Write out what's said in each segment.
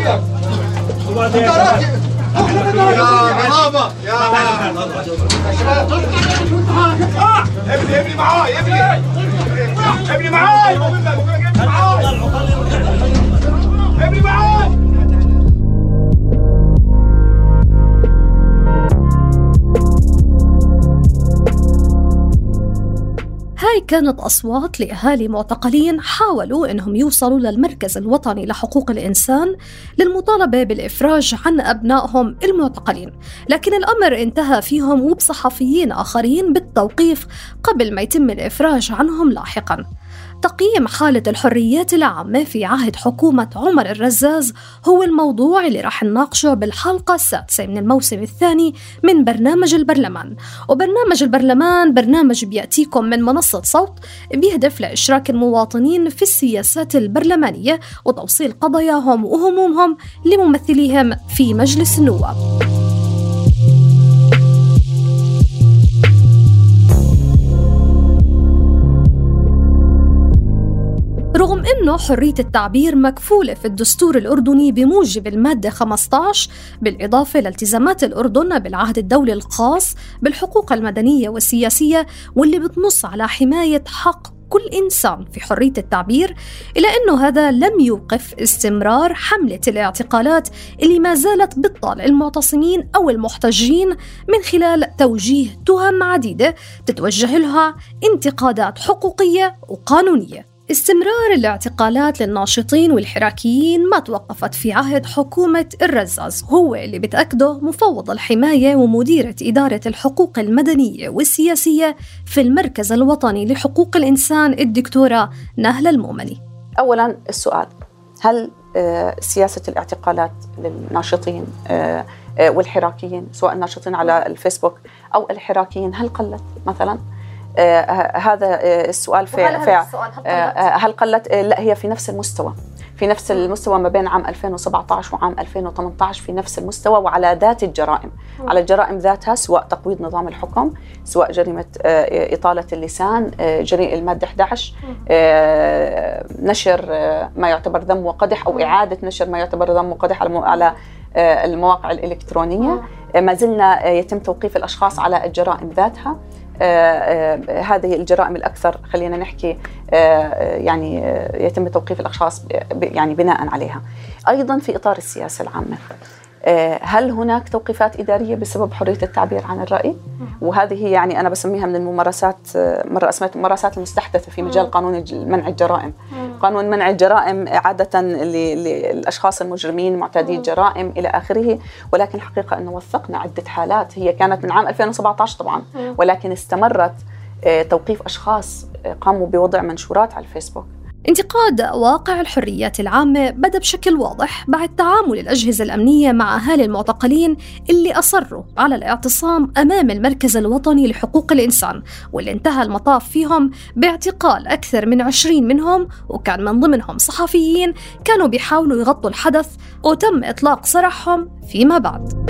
ابني معاي ابني معاي ابني معاي. هاي كانت أصوات لأهالي معتقلين حاولوا إنهم يوصلوا للمركز الوطني لحقوق الإنسان للمطالبة بالإفراج عن أبنائهم المعتقلين، لكن الأمر انتهى فيهم وبصحفيين آخرين بالتوقيف قبل ما يتم الإفراج عنهم لاحقاً. تقييم حالة الحريات العامة في عهد حكومة عمر الرزاز هو الموضوع اللي راح نناقشه بالحلقة السادسة من الموسم الثاني من برنامج البرلمان. وبرنامج البرلمان برنامج بيأتيكم من منصة صوت بيهدف لإشراك المواطنين في السياسات البرلمانية وتوصيل قضاياهم وهمومهم لممثليهم في مجلس النواب. رغم أنه حرية التعبير مكفولة في الدستور الأردني بموجب المادة 15 بالإضافة لالتزامات الأردن بالعهد الدولي الخاص بالحقوق المدنية والسياسية واللي بتنص على حماية حق كل إنسان في حرية التعبير، إلا أنه هذا لم يوقف استمرار حملة الاعتقالات اللي ما زالت بتطال المعتصمين أو المحتجين من خلال توجيه تهم عديدة تتوجه لها انتقادات حقوقية وقانونية. استمرار الاعتقالات للناشطين والحراكيين ما توقفت في عهد حكومة الرزاز، هو اللي بتأكده مفوض الحماية ومديرة إدارة الحقوق المدنية والسياسية في المركز الوطني لحقوق الإنسان الدكتورة نهلة المؤمني. أولاً السؤال، هل سياسة الاعتقالات للناشطين والحراكيين سواء الناشطين على الفيسبوك أو الحراكيين هل قلت مثلاً؟ هذا السؤال هل قلت؟ لا، هي في نفس المستوى، في نفس المستوى ما بين عام 2017 وعام 2018 في نفس المستوى، وعلى ذات الجرائم، على الجرائم ذاتها، سواء تقويض نظام الحكم، سواء جريمة إطالة اللسان، المادة 11، نشر ما يعتبر ذم وقدح أو إعادة نشر ما يعتبر ذم وقدح على المواقع الإلكترونية. ما زلنا يتم توقيف الأشخاص على الجرائم ذاتها. هذه الجرائم الأكثر خلينا نحكي يعني يتم توقيف الأشخاص يعني بناء عليها. أيضا في إطار السياسة العامة، هل هناك توقيفات إدارية بسبب حرية التعبير عن الرأي؟ وهذه يعني أنا بسميها من الممارسات المستحدثة في مجال قانون منع الجرائم. قانون منع الجرائم عادة للأشخاص المجرمين معتادي الجرائم إلى آخره، ولكن حقيقة أنه وثقنا عدة حالات هي كانت من عام 2017 طبعا، ولكن استمرت توقيف أشخاص قاموا بوضع منشورات على الفيسبوك. انتقاد واقع الحريات العامة بدأ بشكل واضح بعد تعامل الأجهزة الأمنية مع أهالي المعتقلين اللي أصروا على الاعتصام أمام المركز الوطني لحقوق الإنسان، واللي انتهى المطاف فيهم باعتقال أكثر من 20 منهم، وكان من ضمنهم صحفيين كانوا بيحاولوا يغطوا الحدث، وتم إطلاق سراحهم فيما بعد.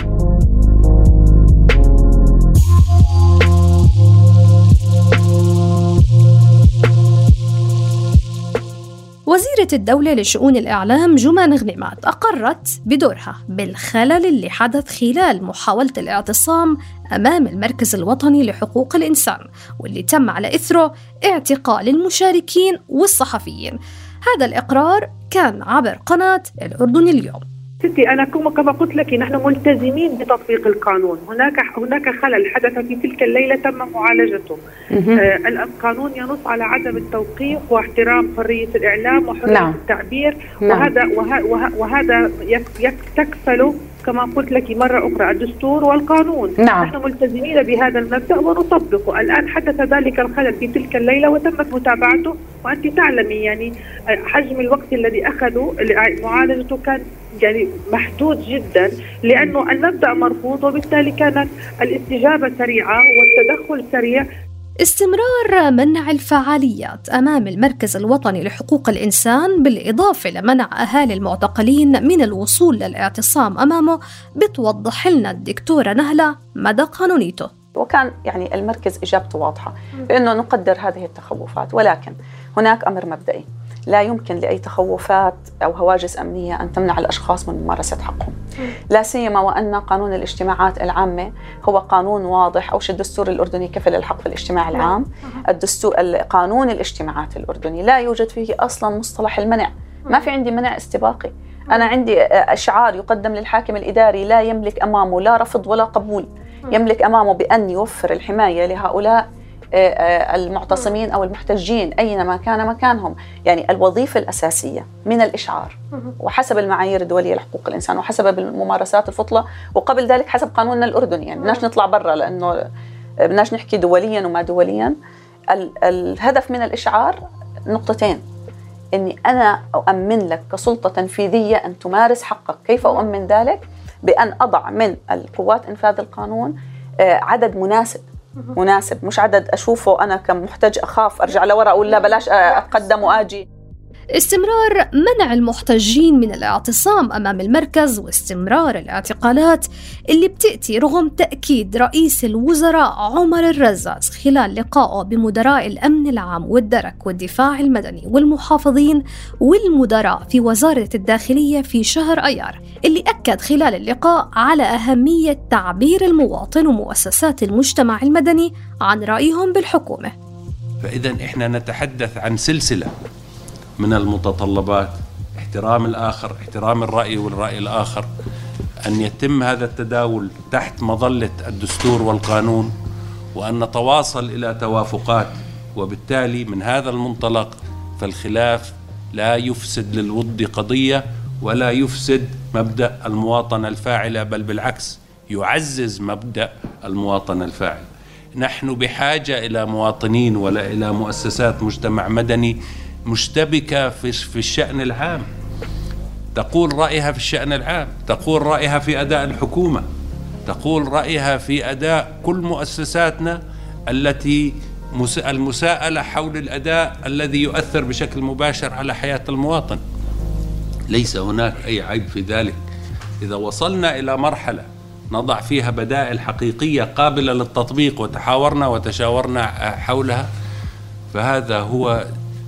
وزيرة الدولة لشؤون الإعلام جمان غنيمات أقرت بدورها بالخلل اللي حدث خلال محاولة الاعتصام أمام المركز الوطني لحقوق الإنسان، واللي تم على إثره اعتقال المشاركين والصحفيين. هذا الإقرار كان عبر قناة الأردن اليوم. ستي، أنا كما قلت لك نحن ملتزمين بتطبيق القانون. هناك خلل حدث في تلك الليلة تم معالجته. القانون ينص على عدم التوقيف واحترام حرية الإعلام وحرية التعبير. وهذا تكفله كما قلت لك مرة أخرى الدستور والقانون. نحن ملتزمين بهذا المبدأ ونطبقه. الآن حدث ذلك الخلل في تلك الليلة وتمت متابعته، وأنت تعلمي يعني حجم الوقت الذي أخذوا معالجته كان يعني محدود جدا، لأنه المبدأ مرفوض، وبالتالي كانت الاستجابة سريعة والتدخل سريع. استمرار منع الفعاليات أمام المركز الوطني لحقوق الإنسان بالإضافة لمنع أهالي المعتقلين من الوصول للاعتصام أمامه بتوضح لنا الدكتورة نهلة مدى قانونيته. وكان يعني المركز إجابته واضحة بأنه نقدر هذه التخوفات، ولكن هناك أمر مبدئي. لا يمكن لأي تخوفات أو هواجس أمنية أن تمنع الأشخاص من ممارسة حقهم، لا سيما وأن قانون الاجتماعات العامة هو قانون واضح، أو الدستور الأردني كفل الحق في الاجتماع العام. قانون الاجتماعات الأردني لا يوجد فيه أصلا مصطلح المنع، ما في عندي منع استباقي. أنا عندي إشعار يقدم للحاكم الإداري لا يملك أمامه لا رفض ولا قبول، يملك أمامه بأن يوفر الحماية لهؤلاء المعتصمين أو المحتجين أينما كان مكانهم. يعني الوظيفة الأساسية من الإشعار، وحسب المعايير الدولية لحقوق الإنسان وحسب الممارسات الفطلة، وقبل ذلك حسب قانوننا الأردني. يعني بدناش نطلع برا، لأنه بدناش نحكي دوليا وما دوليا. الهدف من الإشعار نقطتين: إني أنا أؤمن لك كسلطة تنفيذية أن تمارس حقك. كيف أؤمن ذلك؟ بأن أضع من القوات إنفاذ القانون عدد مناسب، مش عدد أشوفه أنا كمحتج أخاف أرجع لورا أقول لا بلاش أتقدم وآجي. استمرار منع المحتجين من الاعتصام أمام المركز، واستمرار الاعتقالات اللي بتأتي رغم تأكيد رئيس الوزراء عمر الرزاز خلال لقائه بمدراء الأمن العام والدرك والدفاع المدني والمحافظين والمدراء في وزارة الداخلية في شهر أيار، اللي أكد خلال اللقاء على أهمية تعبير المواطن ومؤسسات المجتمع المدني عن رأيهم بالحكومة. فإذا إحنا نتحدث عن سلسلة من المتطلبات: احترام الآخر، احترام الرأي والرأي الآخر، أن يتم هذا التداول تحت مظلة الدستور والقانون، وأن نتواصل إلى توافقات. وبالتالي من هذا المنطلق فالخلاف لا يفسد للود قضية ولا يفسد مبدأ المواطنة الفاعلة، بل بالعكس يعزز مبدأ المواطنة الفاعلة. نحن بحاجة إلى مواطنين ولا إلى مؤسسات مجتمع مدني مشتبكة في الشأن العام، تقول رأيها في الشأن العام، تقول رأيها في أداء الحكومة، تقول رأيها في أداء كل مؤسساتنا التي المساءلة حول الأداء الذي يؤثر بشكل مباشر على حياة المواطن. ليس هناك أي عيب في ذلك. إذا وصلنا إلى مرحلة نضع فيها بدائل حقيقية قابلة للتطبيق وتحاورنا وتشاورنا حولها، فهذا هو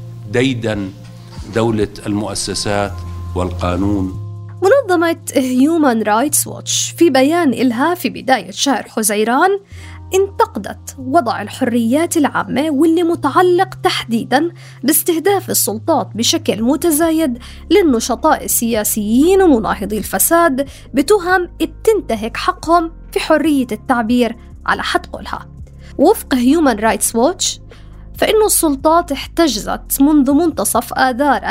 ديدن دولة المؤسسات والقانون. منظمة هيومان رايتس ووتش في بيان إلها في بداية شهر حزيران انتقدت وضع الحريات العامة واللي متعلق تحديداً باستهداف السلطات بشكل متزايد للنشطاء السياسيين ومناهضي الفساد بتهم بتنتهك حقهم في حرية التعبير على حد قولها. وفق هيومان رايتس ووتش فإن السلطات احتجزت منذ منتصف آذار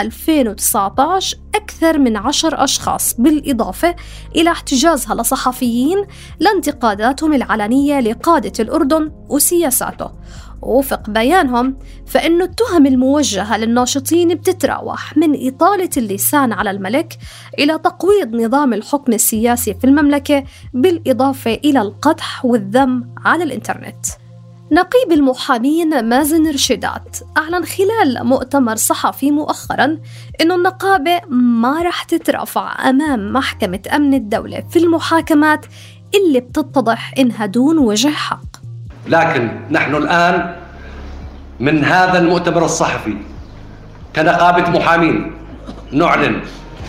2019 أكثر من 10 أشخاص، بالإضافة إلى احتجازها لصحفيين لانتقاداتهم العلنية لقادة الأردن وسياساته. وفق بيانهم فإن التهم الموجهة للناشطين بتتراوح من إطالة اللسان على الملك إلى تقويض نظام الحكم السياسي في المملكة، بالإضافة إلى القدح والذم على الإنترنت. نقيب المحامين مازن رشيدات أعلن خلال مؤتمر صحفي مؤخراً إنه النقابة ما رح تترافع أمام محكمة أمن الدولة في المحاكمات اللي بتتضح إنها دون وجه حق. لكن نحن الآن من هذا المؤتمر الصحفي كنقابة محامين نعلن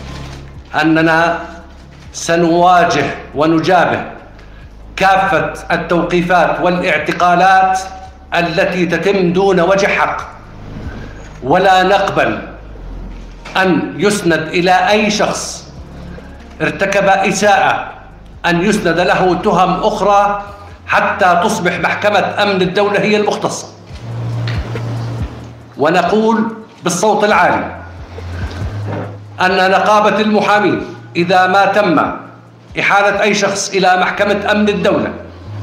أننا سنواجه ونجابه كافة التوقيفات والاعتقالات التي تتم دون وجه حق، ولا نقبل أن يسند إلى أي شخص ارتكب إساءة أن يسند له تهم أخرى حتى تصبح محكمة أمن الدولة هي المختصة. ونقول بالصوت العالي أن نقابة المحامين إذا ما تم إحالة أي شخص إلى محكمة أمن الدولة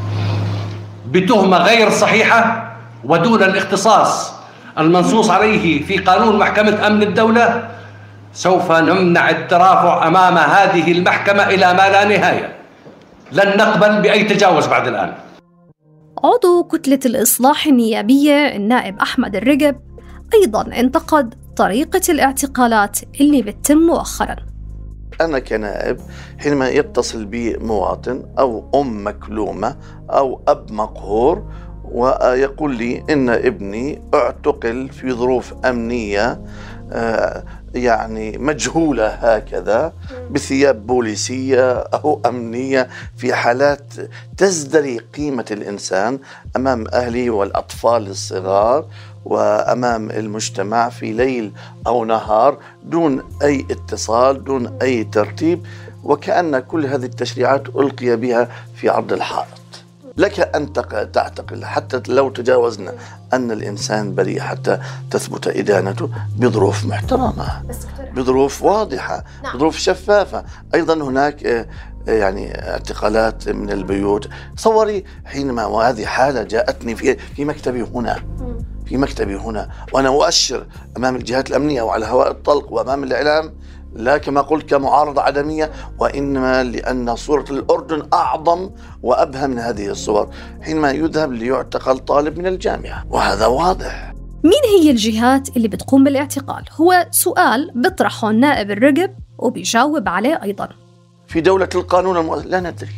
بتهمة غير صحيحة ودون الاختصاص المنصوص عليه في قانون محكمة أمن الدولة، سوف نمنع الترافع أمام هذه المحكمة إلى ما لا نهاية. لن نقبل بأي تجاوز بعد الآن. عضو كتلة الإصلاح النيابية النائب أحمد الرقب أيضاً انتقد طريقة الاعتقالات اللي بتتم مؤخراً. أنا كنائب حينما يتصل بي مواطن أو أم مكلومة أو أب مقهور ويقول لي إن ابني اعتقل في ظروف أمنية يعني مجهولة هكذا بثياب بوليسية أو أمنية، في حالات تزدري قيمة الإنسان أمام أهله والأطفال الصغار وأمام المجتمع في ليل أو نهار دون أي اتصال، دون أي ترتيب، وكأن كل هذه التشريعات ألقي بها في عرض الحائط. لك أن تعتقل حتى لو تجاوزنا أن الإنسان بريء حتى تثبت إدانته بظروف محترمة، بظروف واضحة، بظروف شفافة. أيضا هناك يعني اعتقالات من البيوت. صوري حينما، وهذه حالة جاءتني في مكتبي هنا وأنا أؤشر أمام الجهات الأمنية وعلى هواء الطلق وأمام الإعلام، لا كما قلت كمعارضة عدمية، وإنما لأن صورة الأردن أعظم وأبهى من هذه الصور. حينما يذهب ليعتقل طالب من الجامعة، وهذا واضح. مين هي الجهات اللي بتقوم بالاعتقال؟ هو سؤال بيطرحه النائب الرقب وبيجاوب عليه أيضا. في دولة القانون لا ندري.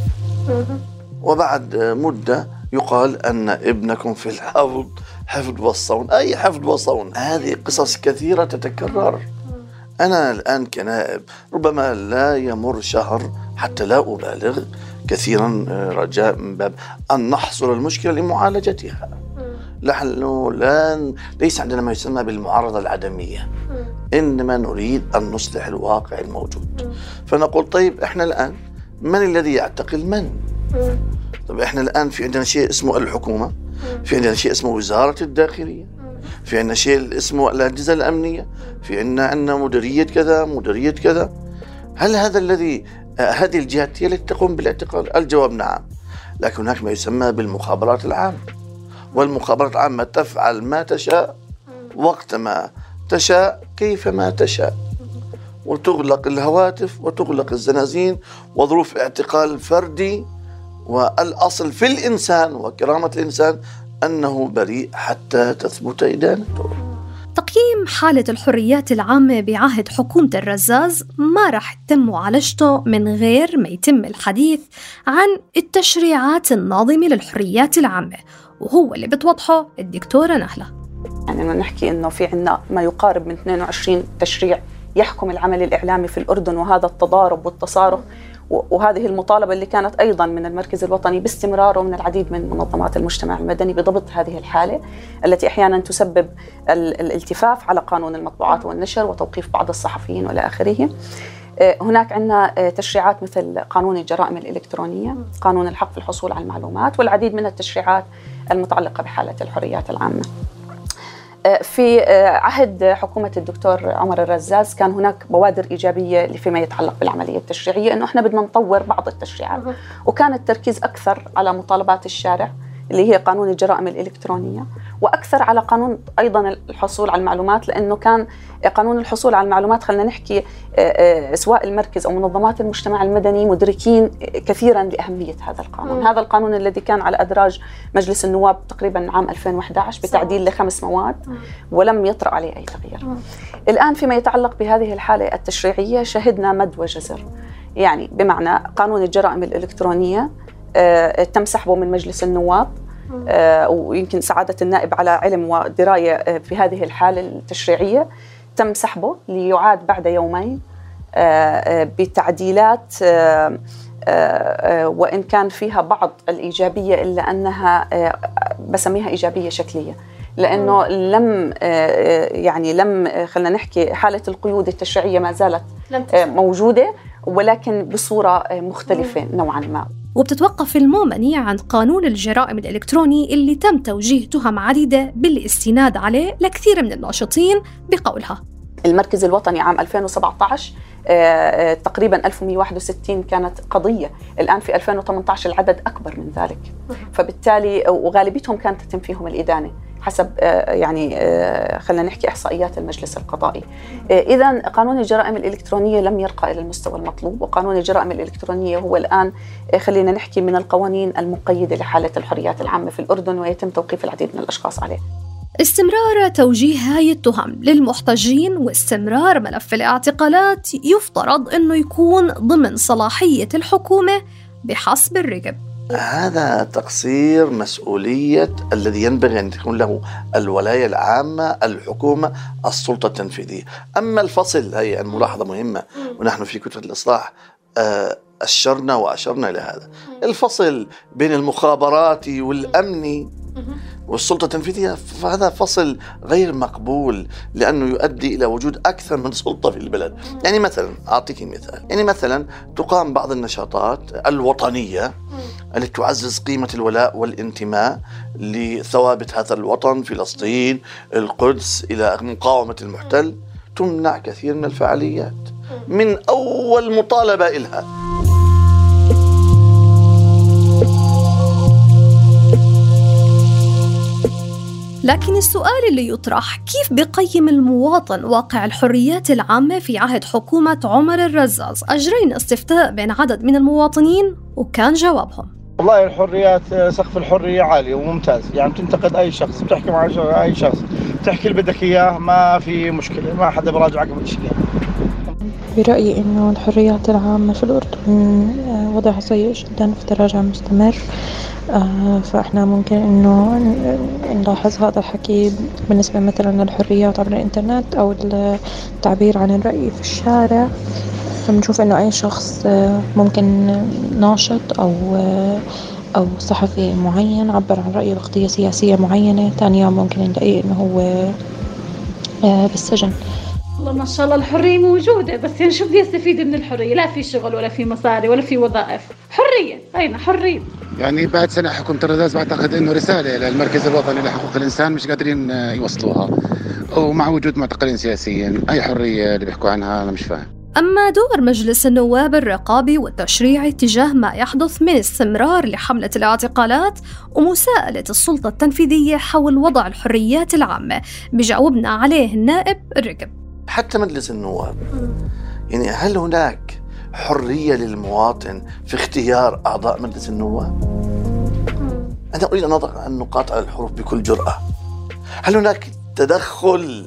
وبعد مدة يقال أن ابنكم في حفظ والصون. أي حفظ وصون؟ هذه قصص كثيرة تتكرر. أنا الآن كنائب ربما لا يمر شهر حتى لا أبالغ كثيرا، رجاء من باب أن نحصر المشكلة لمعالجتها. نحن ليس عندنا ما يسمى بالمعارضة العدمية، إنما نريد أن نصلح الواقع الموجود. فنقول طيب إحنا الآن من الذي يعتقل من؟ طيب إحنا الآن في عندنا شيء اسمه الحكومة، في عندنا شيء اسمه وزارة الداخلية، في عندنا شيء اسمه الأجهزة الأمنية، في عندنا مديرية كذا مديرية كذا. هل هذا هذه الجهات هي التي تقوم بالاعتقال؟ الجواب نعم. لكن هناك ما يسمى بالمخابرات العامة، والمخابرات العامة تفعل ما تشاء وقت ما تشاء كيف ما تشاء، وتغلق الهواتف وتغلق الزنازين، وظروف اعتقال فردي. والأصل في الإنسان وكرامة الإنسان أنه بريء حتى تثبت إدانته. تقييم حالة الحريات العامة بعهد حكومة الرزاز ما رح يتم معالجته من غير ما يتم الحديث عن التشريعات الناظمة للحريات العامة، وهو اللي بتوضحه الدكتورة نهلة. يعني لما نحكي إنه في عنا ما يقارب من 22 تشريع يحكم العمل الإعلامي في الأردن، وهذا التضارب والتصارف وهذه المطالبة اللي كانت أيضا من المركز الوطني باستمرار ومن العديد من منظمات المجتمع المدني بضبط هذه الحالة التي أحيانا تسبب الالتفاف على قانون المطبوعات والنشر وتوقيف بعض الصحفيين وإلى آخره. هناك عندنا تشريعات مثل قانون الجرائم الإلكترونية، قانون الحق في الحصول على المعلومات، والعديد من التشريعات المتعلقة بحالة الحريات العامة. في عهد حكومة الدكتور عمر الرزاز كان هناك بوادر إيجابية فيما يتعلق بالعملية التشريعية، إنه إحنا بدنا نطور بعض التشريعات، وكان التركيز أكثر على مطالبات الشارع اللي هي قانون الجرائم الإلكترونية، وأكثر على قانون أيضا الحصول على المعلومات، لأنه كان قانون الحصول على المعلومات خلينا نحكي سواء المركز أو منظمات المجتمع المدني مدركين كثيرا لأهمية هذا القانون. هذا القانون الذي كان على أدراج مجلس النواب تقريبا عام 2011 بتعديل ل5 مواد ولم يطرأ عليه أي تغيير. الآن فيما يتعلق بهذه الحالة التشريعية شهدنا مد وجزر، يعني بمعنى قانون الجرائم الإلكترونية تم سحبه من مجلس النواب، ويمكن سعادة النائب على علم ودراية في هذه الحالة التشريعية، تم سحبه ليعاد بعد يومين بتعديلات وإن كان فيها بعض الإيجابية إلا أنها بسميها إيجابية شكلية، لأنه لم خلينا نحكي حالة القيود التشريعية ما زالت موجودة، ولكن بصورة مختلفة نوعا ما. وبتتوقف المومني عن قانون الجرائم الإلكتروني اللي تم توجيه تهم عديدة بالاستناد عليه لكثير من الناشطين بقولها. المركز الوطني عام 2017 تقريبا 1161 كانت قضية، الآن في 2018 العدد أكبر من ذلك، فبالتالي وغالبيتهم كانت تتم فيهم الإدانة حسب خلينا نحكي إحصائيات المجلس القضائي. إذن قانون الجرائم الإلكترونية لم يرقى إلى المستوى المطلوب، وقانون الجرائم الإلكترونية هو الآن خلينا نحكي من القوانين المقيدة لحالة الحريات العامة في الأردن، ويتم توقيف العديد من الأشخاص عليه. استمرار توجيه هاي التهم للمحتجين واستمرار ملف الاعتقالات يفترض أنه يكون ضمن صلاحية الحكومة بحسب الرقب. هذا تقصير مسؤولية الذي ينبغي أن تكون له الولاية العامة، الحكومة، السلطة التنفيذية. أما الفصل، هي الملاحظة مهمة ونحن في كتلة الإصلاح أشرنا وأشرنا إلى هذا الفصل بين المخابرات والأمن والسلطة التنفيذية، فهذا فصل غير مقبول لأنه يؤدي إلى وجود أكثر من سلطة في البلد. يعني مثلا أعطيك مثال، يعني مثلا تقام بعض النشاطات الوطنية التي تعزز قيمة الولاء والانتماء لثوابت هذا الوطن، فلسطين، القدس، إلى مقاومة المحتل، تمنع كثير من الفعاليات من أول مطالبة إلها. لكن السؤال اللي يطرح، كيف بيقيم المواطن واقع الحريات العامة في عهد حكومة عمر الرزاز؟ أجرينا استفتاء بين عدد من المواطنين وكان جوابهم: والله الحريات، سقف الحرية عالي وممتاز، يعني بتنتقد أي شخص، بتحكي مع أي شخص، بتحكي اللي بدك إياه، ما في مشكلة، ما حدا براجعك بالشيء. برأيي إنه الحريات العامة في الأردن وضعها سيء جدا، في تراجع مستمر. فإحنا ممكن إنه نلاحظ هذا الحكي بالنسبة مثلا للحريات عبر الإنترنت أو التعبير عن الرأي في الشارع. فبنشوف إنه أي شخص ممكن ناشط أو صحفي معين عبر عن رأيه بقضية سياسية معينة، ثاني يوم ممكن نلاقيه إنه هو بالسجن. والله ما شاء الله الحرية موجودة، بس يعني شو بدي استفيد من الحرية؟ لا في شغل ولا في مصاري ولا في وظائف. حرية أين حرية؟ يعني بعد سنة حكومة الرزاز بعتقد إنه رسالة للمركز الوطني لحقوق الإنسان مش قادرين يوصلوها، ومع وجود معتقلين سياسيين أي حرية اللي بيحكوا عنها أنا مش فاهم. أما دور مجلس النواب الرقابي والتشريعي تجاه ما يحدث من استمرار لحملة الاعتقالات ومساءلة السلطة التنفيذية حول وضع الحريات العامة، بجاوبنا عليه النائب الرقب. حتى مجلس النواب، يعني هل هناك حرية للمواطن في اختيار أعضاء مجلس النواب؟ أنا أريد أن أضع النقاط على الحروف بكل جرأة. هل هناك تدخل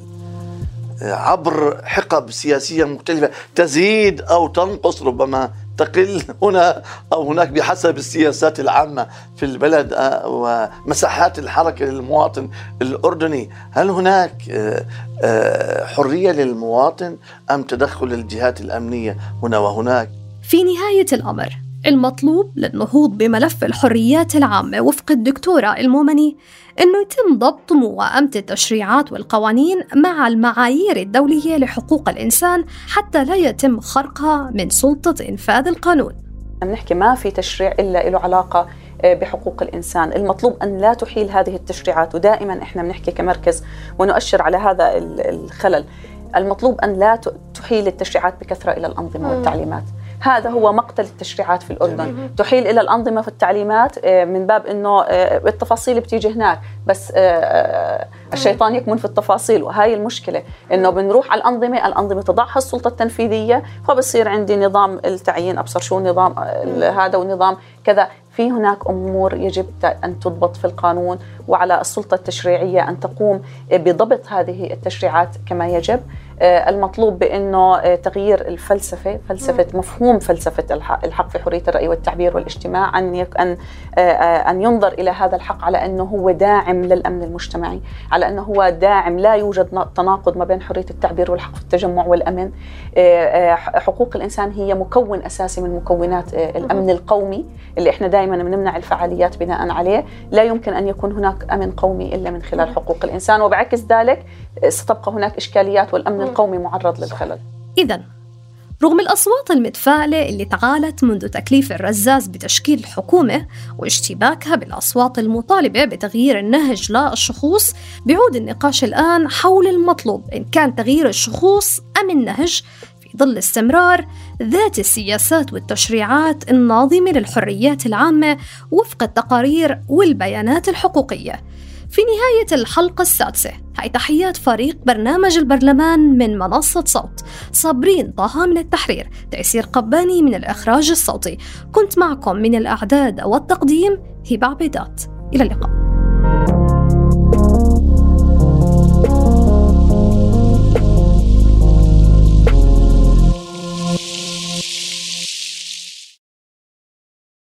عبر حقب سياسية مختلفة تزيد أو تنقص، ربما تقل هنا أو هناك بحسب السياسات العامة في البلد ومساحات الحركة للمواطن الأردني؟ هل هناك حرية للمواطن أم تدخل الجهات الأمنية هنا وهناك؟ في نهاية الأمر، المطلوب للنهوض بملف الحريات العامة وفق الدكتورة المومني أنه يتم ضبط موائمة التشريعات والقوانين مع المعايير الدولية لحقوق الإنسان حتى لا يتم خرقها من سلطة إنفاذ القانون. نحكي ما في تشريع إلا له علاقة بحقوق الإنسان، المطلوب أن لا تحيل هذه التشريعات، ودائما إحنا بنحكي كمركز ونؤشر على هذا الخلل. المطلوب أن لا تحيل التشريعات بكثرة إلى الأنظمة والتعليمات. هذا هو مقتل التشريعات في الأردن، تحيل إلى الأنظمة في التعليمات من باب أنه التفاصيل بتيجي هناك، بس الشيطان يكمن في التفاصيل، وهاي المشكلة أنه بنروح على الأنظمة تضعها السلطة التنفيذية، فبصير عندي نظام التعيين أبصر شو النظام هذا ونظام كذا. في هناك أمور يجب أن تضبط في القانون، وعلى السلطة التشريعية أن تقوم بضبط هذه التشريعات كما يجب. المطلوب بأنه تغيير الفلسفة، فلسفة مفهوم فلسفة الحق في حرية الرأي والتعبير والاجتماع، أن ينظر إلى هذا الحق على أنه هو داعم للأمن المجتمعي، على أنه هو داعم، لا يوجد تناقض ما بين حرية التعبير والحق في التجمع والأمن. حقوق الإنسان هي مكون أساسي من مكونات الأمن القومي اللي إحنا دائما بنمنع الفعاليات بناء عليه. لا يمكن أن يكون هناك أمن قومي إلا من خلال حقوق الإنسان، وبعكس ذلك ستبقى هناك إشكاليات والأمن القومي معرض للخلل. إذن رغم الأصوات المتفائلة اللي تعالت منذ تكليف الرزاز بتشكيل الحكومة واشتباكها بالأصوات المطالبة بتغيير النهج للشخوص، بيعود النقاش الآن حول المطلوب إن كان تغيير الشخوص أم النهج في ظل استمرار ذات السياسات والتشريعات الناظمة للحريات العامة وفق التقارير والبيانات الحقوقية. في نهاية الحلقة السادسة، هاي تحيات فريق برنامج البرلمان من منصة صوت، صابرين طه من التحرير، تيسير قباني من الإخراج الصوتي. كنت معكم من الإعداد والتقديم هبة عبيدات. إلى اللقاء.